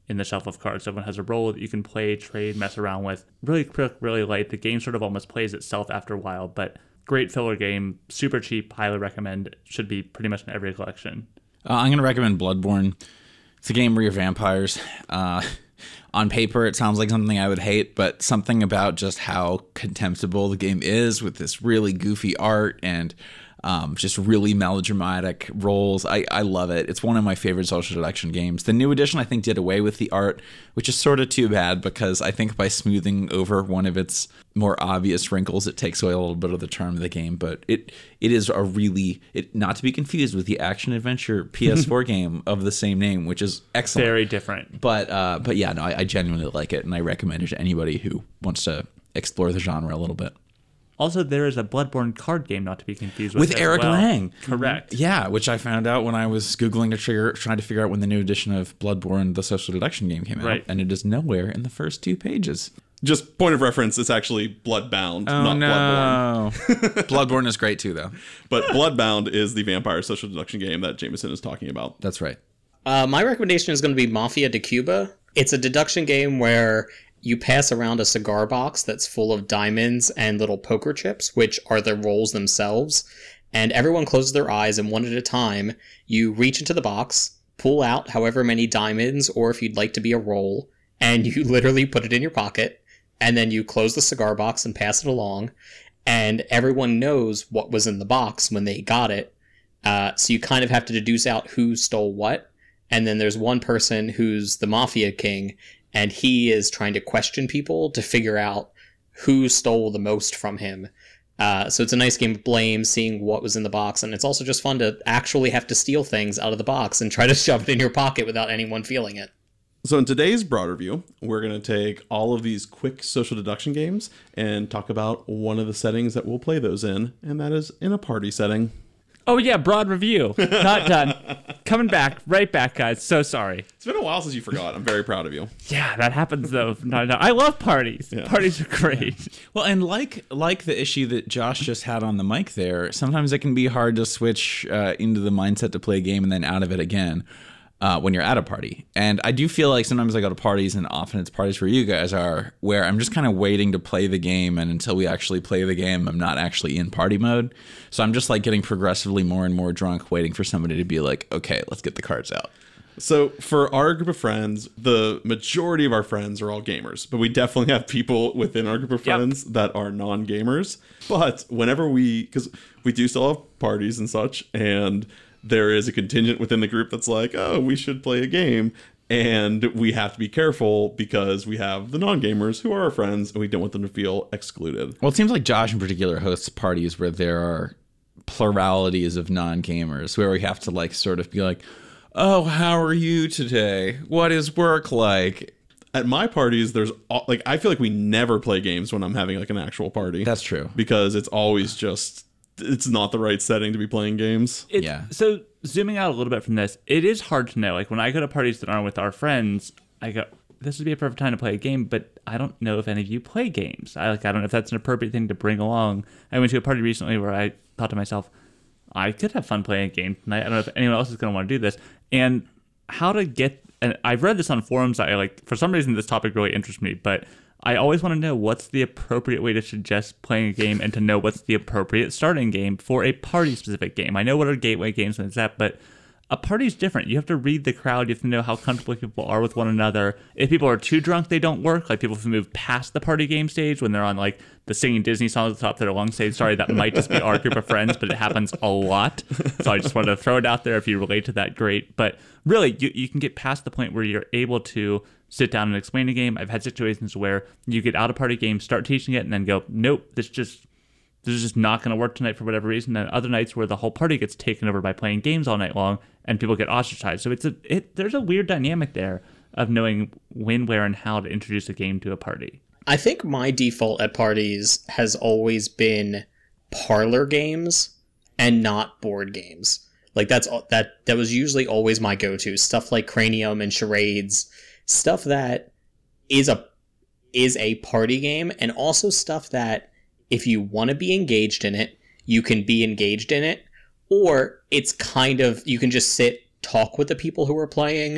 in the shuffle of cards. Everyone has a role that you can play, trade, mess around with. Really quick, really light. The game sort of almost plays itself after a while, but great filler game, super cheap, highly recommend. Should be pretty much in every collection. Uh, I'm going to recommend Bloodborne. It's a game where you're vampires. Uh, on paper, it sounds like something I would hate, but something about just how contemptible the game is with this really goofy art and um, just really melodramatic roles. I, I love it. It's one of my favorite social deduction games. The new edition, I think, did away with the art, which is sort of too bad because I think by smoothing over one of its more obvious wrinkles, it takes away a little bit of the charm of the game. But it it is a really, it, not to be confused with the action-adventure P S four game of the same name, which is excellent. Very different. But, uh, but yeah, no, I, I genuinely like it, and I recommend it to anybody who wants to explore the genre a little bit. Also, there is a Bloodborne card game, not to be confused with. With as Eric well. Lang. Correct. Yeah, which I found out when I was Googling to trigger, trying to figure out when the new edition of Bloodborne, the social deduction game, came out. Right. And it is nowhere in the first two pages. Just point of reference, it's actually Bloodbound, Oh, not no. Bloodborne. Bloodborne is great, too, though. But Bloodbound is the vampire social deduction game that Jameson is talking about. That's right. Uh, my recommendation is going to be Mafia de Cuba. It's a deduction game where you pass around a cigar box that's full of diamonds and little poker chips, which are the rolls themselves. And everyone closes their eyes, and one at a time, you reach into the box, pull out however many diamonds, or if you'd like to be a roll, and you literally put it in your pocket, and then you close the cigar box and pass it along, and everyone knows what was in the box when they got it. Uh, so you kind of have to deduce out who stole what. And then there's one person who's the mafia king, and he is trying to question people to figure out who stole the most from him. Uh, so it's a nice game of blame, seeing what was in the box, and it's also just fun to actually have to steal things out of the box and try to shove it in your pocket without anyone feeling it. So in today's broad review, we're going to take all of these quick social deduction games and talk about one of the settings that we'll play those in, and that is in a party setting. Oh, yeah, broad review. Not done. Coming back, right back, guys. So sorry. It's been a while since you forgot. I'm very proud of you. Yeah, that happens, though. No, no. I love parties. Yeah. Parties are great. Well, and like like the issue that Josh just had on the mic there, sometimes it can be hard to switch uh, into the mindset to play a game and then out of it again. Uh, when you're at a party. And I do feel like sometimes I go to parties, and often it's parties where you guys are, where I'm just kind of waiting to play the game, and until we actually play the game, I'm not actually in party mode. So I'm just like getting progressively more and more drunk, waiting for somebody to be like, okay, let's get the cards out. So for our group of friends, the majority of our friends are all gamers, but we definitely have people within our group of Yep. friends that are non-gamers. But whenever we, because we do still have parties and such, and there is a contingent within the group that's like, oh, we should play a game. And we have to be careful because we have the non-gamers who are our friends, and we don't want them to feel excluded. Well, it seems like Josh in particular hosts parties where there are pluralities of non-gamers, where we have to like sort of be like, oh, how are you today? What is work like? At my parties, there's all, like, I feel like we never play games when I'm having like an actual party. That's true. Because it's always just, it's not the right setting to be playing games. It, Yeah. So zooming out a little bit from this, it is hard to know. Like when I go to parties that aren't with our friends, I go, this would be a perfect time to play a game, but I don't know if any of you play games. I like I don't know if that's an appropriate thing to bring along. I went to a party recently where I thought to myself, I could have fun playing a game tonight. I don't know if anyone else is going to want to do this. And how to get, and I've read this on forums. I like, for some reason, this topic really interests me, but I always want to know what's the appropriate way to suggest playing a game and to know what's the appropriate starting game for a party-specific game. I know what are gateway games and that, but a party's different. You have to read the crowd. You have to know how comfortable people are with one another. If people are too drunk, they don't work. Like people who move past the party game stage when they're on like the singing Disney songs at the top of their lungs stage. Sorry, that might just be our group of friends, but it happens a lot. So I just wanted to throw it out there. If you relate to that, great. But really, you, you can get past the point where you're able to sit down and explain a game. I've had situations where you get out of party game, start teaching it, and then go, nope, this just this is just not going to work tonight for whatever reason. And other nights where the whole party gets taken over by playing games all night long and people get ostracized. So it's a it there's a weird dynamic there of knowing when, where, and how to introduce a game to a party. I think my default at parties has always been parlor games and not board games. Like that's that that was usually always my go-to. Stuff like Cranium and Charades, stuff that is a is a party game, and also stuff that if you want to be engaged in it, you can be engaged in it, or it's kind of, you can just sit, talk with the people who are playing,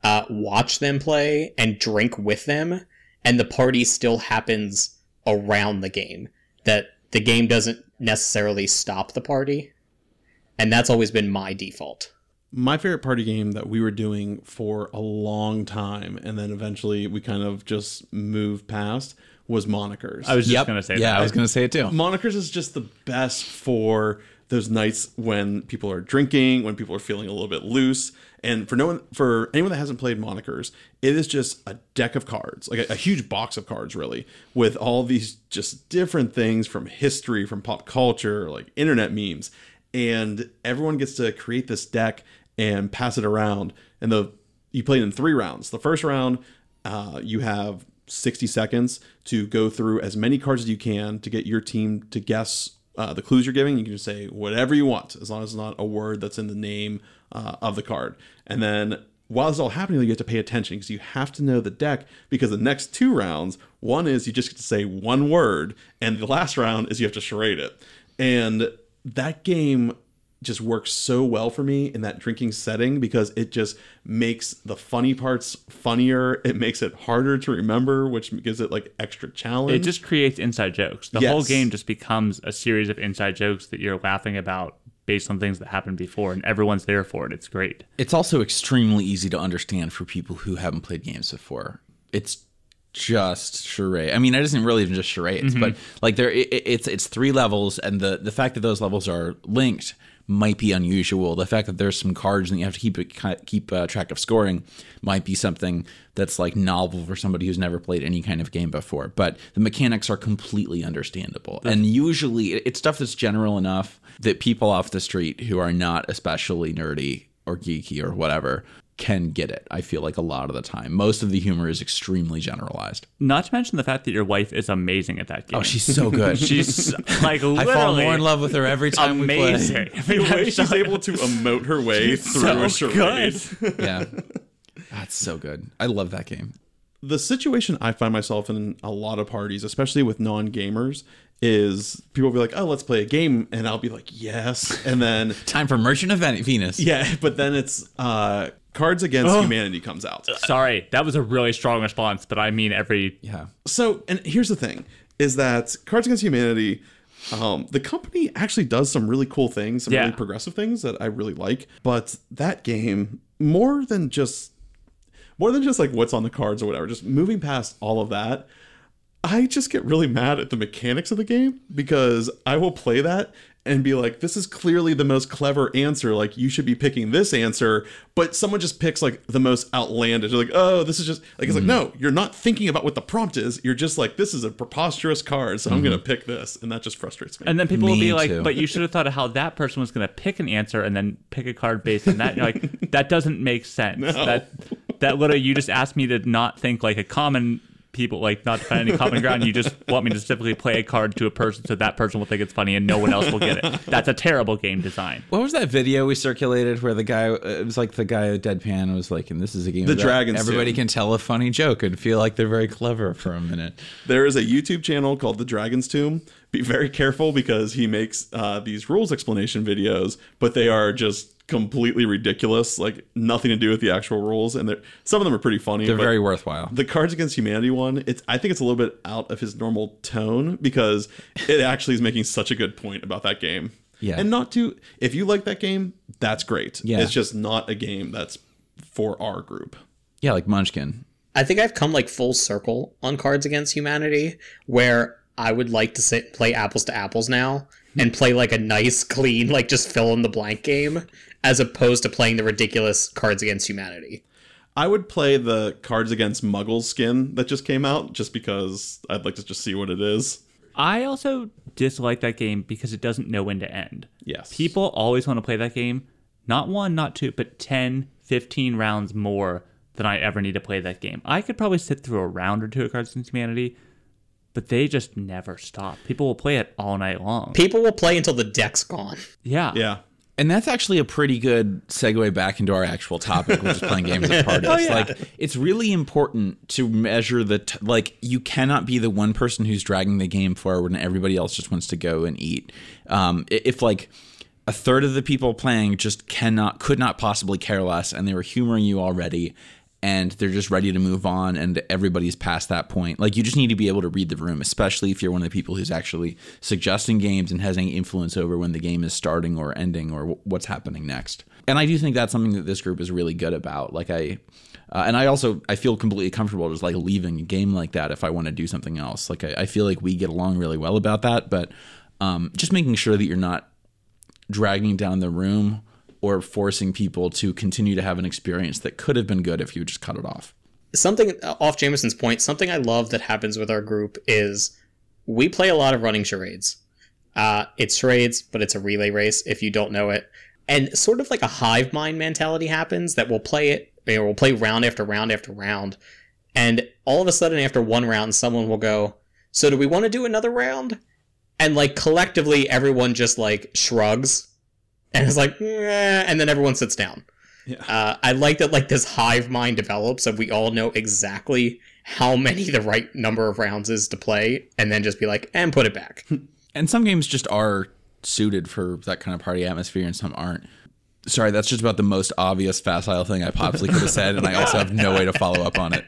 uh, watch them play and drink with them, and the party still happens around the game. That the game doesn't necessarily stop the party, and that's always been my default. My favorite party game that we were doing for a long time, and then eventually we kind of just moved past, was Monikers. I was just Yep. going to say yeah, that. I was going to say it too. Monikers is just the best for those nights when people are drinking, when people are feeling a little bit loose. And for no one, for anyone that hasn't played Monikers, it is just a deck of cards, like a, a huge box of cards, really, with all these just different things from history, from pop culture, like internet memes. And everyone gets to create this deck and pass it around. And the you play it in three rounds. The first round, uh, you have sixty seconds to go through as many cards as you can to get your team to guess uh, the clues you're giving. You can just say whatever you want, as long as it's not a word that's in the name uh, of the card. And then while this is all happening, you have to pay attention because you have to know the deck, because the next two rounds, one is you just get to say one word, and the last round is you have to charade it. And that game just works so well for me in that drinking setting because it just makes the funny parts funnier. It makes it harder to remember, which gives it like extra challenge. It just creates inside jokes. The Yes. whole game just becomes a series of inside jokes that you're laughing about based on things that happened before, and everyone's there for it. It's great. It's also extremely easy to understand for people who haven't played games before. It's just charade. I mean, it isn't really even just charades, but like there, it, it's it's three levels, and the the fact that those levels are linked might be unusual. The fact that there's some cards and you have to keep it, keep uh, track of scoring might be something that's like novel for somebody who's never played any kind of game before. But the mechanics are completely understandable, and usually it's stuff that's general enough that people off the street who are not especially nerdy or geeky or whatever can get it. I feel like a lot of the time. Most of the humor is extremely generalized. Not to mention the fact that your wife is amazing at that game. Oh, she's so good. She's like literally I fall more in love with her every time amazing. we play. the way she's able to emote her way through a charade. Yeah. That's so good. I love that game. The situation I find myself in a lot of parties, especially with non-gamers, is people will be like, oh, let's play a game. And I'll be like, yes. And then, Time for Merchant of Venus. yeah, but then it's uh, Cards Against Humanity comes out. Sorry, that was a really strong response, but I mean every Yeah. So, and here's the thing, is that Cards Against Humanity, um, the company actually does some really cool things, some Yeah. really progressive things that I really like. But that game, more than just, more than just like what's on the cards or whatever, just moving past all of that, I just get really mad at the mechanics of the game, because I will play that and be like, this is clearly the most clever answer. Like, you should be picking this answer, but someone just picks like the most outlandish. They're like, oh, this is just like, it's like, no, you're not thinking about what the prompt is. You're just like, this is a preposterous card, so I'm going to pick this. And that just frustrates me. And then people will Me be like, too. but you should have thought of how that person was going to pick an answer and then pick a card based on that. You're like, that doesn't make sense. That that literally, you just asked me to not think like a common people, like not to find any common ground. You just want me to specifically play a card to a person so that person will think it's funny and no one else will get it. That's a terrible game design. What was that video we circulated where the guy, it was like the guy at Deadpan was like, and this is a game The that Dragon's everybody Tomb. can tell a funny joke and feel like they're very clever for a minute. There is a YouTube channel called The Dragon's Tomb. Be very careful, because he makes uh, these rules explanation videos, but they are just completely ridiculous, like nothing to do with the actual rules. And they're, some of them are pretty funny. They're but very worthwhile. the Cards Against Humanity one, it's I think it's a little bit out of his normal tone, because it actually is making such a good point about that game. Yeah. And not to, if you like that game, that's great. Yeah. It's just not a game that's for our group. Yeah, like Munchkin. I think I've come like full circle on Cards Against Humanity, where I would like to sit play apples to apples now and play like a nice, clean, like just fill in the blank game, as opposed to playing the ridiculous Cards Against Humanity. I would play the Cards Against Muggles skin that just came out, just because I'd like to just see what it is. I also dislike that game because it doesn't know when to end. Yes. People always want to play that game, not one, not two, but ten, fifteen rounds more than I ever need to play that game. I could probably sit through a round or two of Cards Against Humanity, but they just never stop. People will play it all night long. People will play until the deck's gone. Yeah. Yeah. And that's actually a pretty good segue back into our actual topic, which is playing games at parties. Oh, yeah. Like, it's really important to measure the t- like. You cannot be the one person who's dragging the game forward, and everybody else just wants to go and eat. Um, i- if like a third of the people playing just cannot, could not possibly care less, and they were humoring you already, and they're just ready to move on, and everybody's past that point. Like, you just need to be able to read the room, especially if you're one of the people who's actually suggesting games and has any influence over when the game is starting or ending or what's happening next. And I do think that's something that this group is really good about. Like I, uh, and I also, I feel completely comfortable just like leaving a game like that if I want to do something else. Like I, I feel like we get along really well about that, but um, just making sure that you're not dragging down the room or forcing people to continue to have an experience that could have been good if you just cut it off. Something off Jameson's point, something I love that happens with our group is we play a lot of running charades. Uh, it's charades, but it's a relay race if you don't know it. And sort of like a hive mind mentality happens that we'll play it, or we'll play round after round after round. And all of a sudden after one round, someone will go, so do we want to do another round? And like collectively, everyone just like shrugs and is like, eh, and then everyone sits down. Yeah. Uh, I like that like this hive mind develops and we all know exactly how many the right number of rounds is to play, and then just be like, and put it back. And some games just are suited for that kind of party atmosphere and some aren't. Sorry, that's just about the most obvious facile thing I possibly could have said, and I also have no way to follow up on it.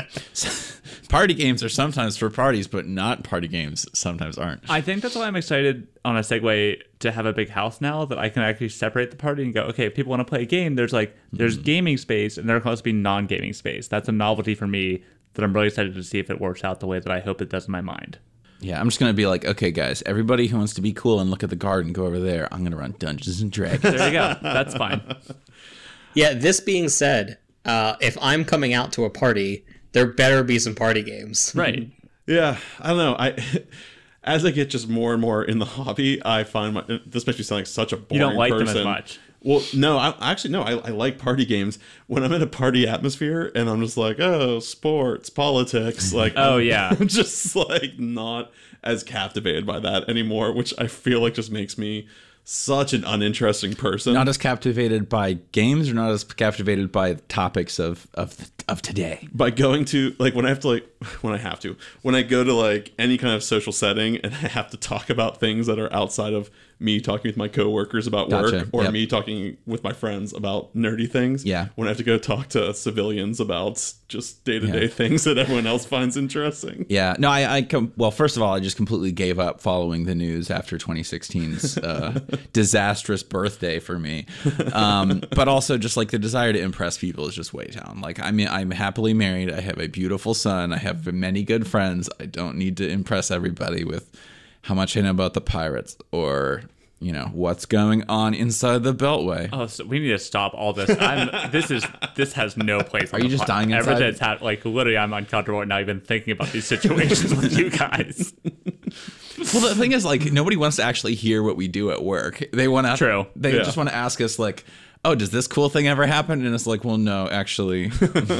Party games are sometimes for parties, but not party games sometimes aren't. I think that's why I'm excited on a segue to have a big house now, that I can actually separate the party and go, okay, if people want to play a game, there's like there's mm. gaming space and there can also be non-gaming space. That's a novelty for me that I'm really excited to see if it works out the way that I hope it does in my mind. Yeah, I'm just going to be like, okay, guys, everybody who wants to be cool and look at the garden, go over there. I'm going to run Dungeons and Dragons. There you go. That's fine. Yeah, this being said, uh, if I'm coming out to a party, there better be some party games. Right. Yeah, I don't know. I as I get just more and more in the hobby, I find my this makes me sound like such a boring person. You don't like person. them as much. Well, no, I actually no. I, I like party games when I'm in a party atmosphere and I'm just like, oh, sports, politics, like, oh I'm, yeah, I'm just like not as captivated by that anymore, which I feel like just makes me such an uninteresting person. Not as captivated by games, or not as captivated by topics of of of today. By going to like when I have to like when I have to when I go to like any kind of social setting and I have to talk about things that are outside of me talking with my coworkers about Gotcha. work, or Yep. me talking with my friends about nerdy things. Yeah. When I have to go talk to civilians about just day-to-day Yeah. things that everyone else finds interesting. Yeah, no, I, I com- well, first of all, I just completely gave up following the news after twenty sixteen's uh, disastrous birthday for me. Um, but also, just like the desire to impress people is just way down. Like, I mean, I'm happily married. I have a beautiful son. I have many good friends. I don't need to impress everybody with how much I know about the pirates, or you know what's going on inside the Beltway. Oh, so we need to stop all this. I'm, this is this has no place. Are you just dying inside? Everything's had, like literally, I'm uncomfortable right now even thinking about these situations with you guys. Well, the thing is, like, nobody wants to actually hear what we do at work. They want to. True. They Yeah. just want to ask us, like, "Oh, does this cool thing ever happen?" And it's like, "Well, no, actually."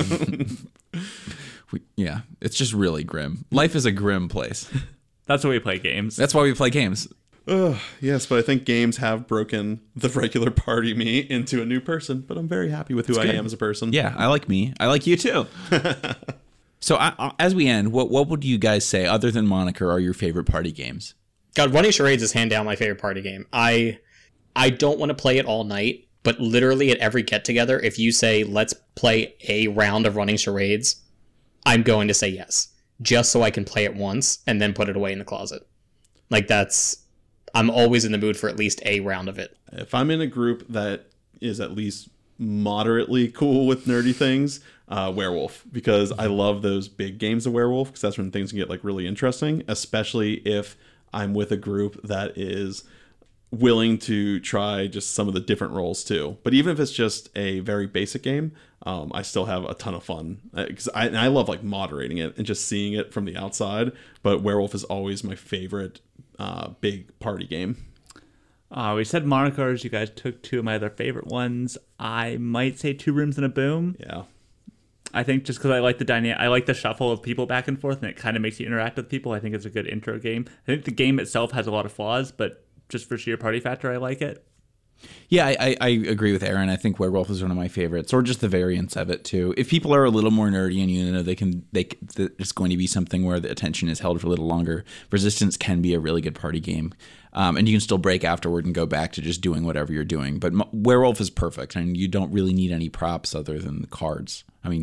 we, yeah, it's just really grim. Life is a grim place. That's why we play games. That's why we play games. Ugh, yes, but I think games have broken the regular party me into a new person, but I'm very happy with who I good. am as a person. Yeah, I like me. I like you too. So, I, I, as we end, what what would you guys say, other than Moniker, are your favorite party games? God, running charades is hand down my favorite party game. I I don't want to play it all night, but literally at every get together, if you say let's play a round of running charades, I'm going to say yes, just so I can play it once and then put it away in the closet. Like that's, I'm always in the mood for at least a round of it. If I'm in a group that is at least moderately cool with nerdy things, uh, Werewolf, because I love those big games of Werewolf, because that's when things can get like really interesting, especially if I'm with a group that is willing to try just some of the different roles too. But even if it's just a very basic game, um, I still have a ton of fun, because I, and I love like moderating it and just seeing it from the outside. But Werewolf is always my favorite uh, big party game. Uh, we said Monikers. You guys took two of my other favorite ones. I might say Two Rooms and a Boom. Yeah. I think just because I like the dyna- I like the shuffle of people back and forth, and it kind of makes you interact with people. I think it's a good intro game. I think the game itself has a lot of flaws, but just for sheer party factor, I like it. Yeah, I, I, I agree with Aaron. I think Werewolf is one of my favorites, or just the variants of it too. If people are a little more nerdy and you know they can, they it's going to be something where the attention is held for a little longer. Resistance can be a really good party game, um, and you can still break afterward and go back to just doing whatever you're doing. But M- Werewolf is perfect, and you don't really need any props other than the cards. I mean,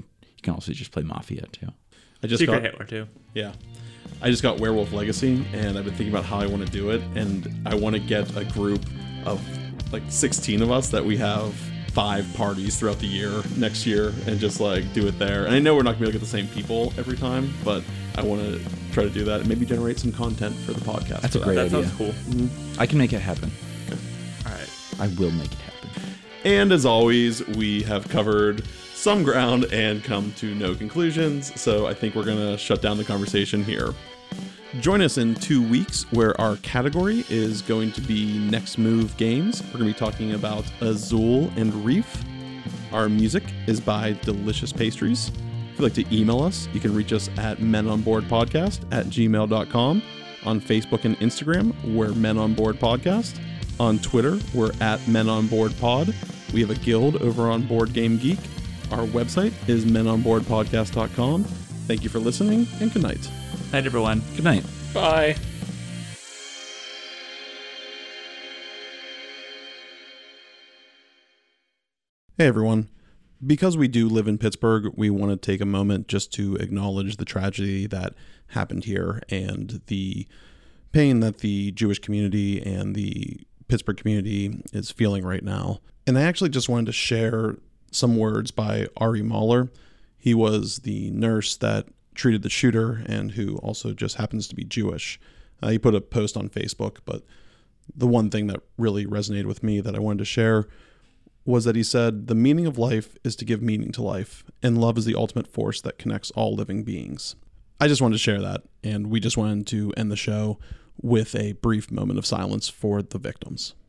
can also just play Mafia too. I just Secret got Hitler too. yeah. I just got Werewolf Legacy, and I've been thinking about how I want to do it, and I want to get a group of like sixteen of us that we have five parties throughout the year next year, and just like do it there. And I know we're not gonna be able to get the same people every time, but I want to try to do that and maybe generate some content for the podcast. That's a for great that. That idea. sounds cool. I can make it happen. All right. I will make it happen. And as always, we have covered some ground and come to no conclusions, so I think we're going to shut down the conversation here. Join us in two weeks where our category is going to be Next Move Games. We're going to be talking about Azul and Reef. Our music is by Delicious Pastries. If you'd like to email us, you can reach us at menonboardpodcast at gmail dot com. On Facebook and Instagram, we're Men On Board Podcast. On Twitter, we're at Men On Board Pod. We have a guild over on Board Game Geek. Our website is men on board podcast dot com. Thank you for listening, and good night. Night, everyone. Good night. Bye. Hey everyone. Because we do live in Pittsburgh, we want to take a moment just to acknowledge the tragedy that happened here and the pain that the Jewish community and the Pittsburgh community is feeling right now. And I actually just wanted to share some words by Ari Mahler. He was the nurse that treated the shooter and who also just happens to be Jewish. Uh, he put a post on Facebook, but the one thing that really resonated with me that I wanted to share was that he said, "The meaning of life is to give meaning to life, and love is the ultimate force that connects all living beings." I just wanted to share that, and we just wanted to end the show with a brief moment of silence for the victims.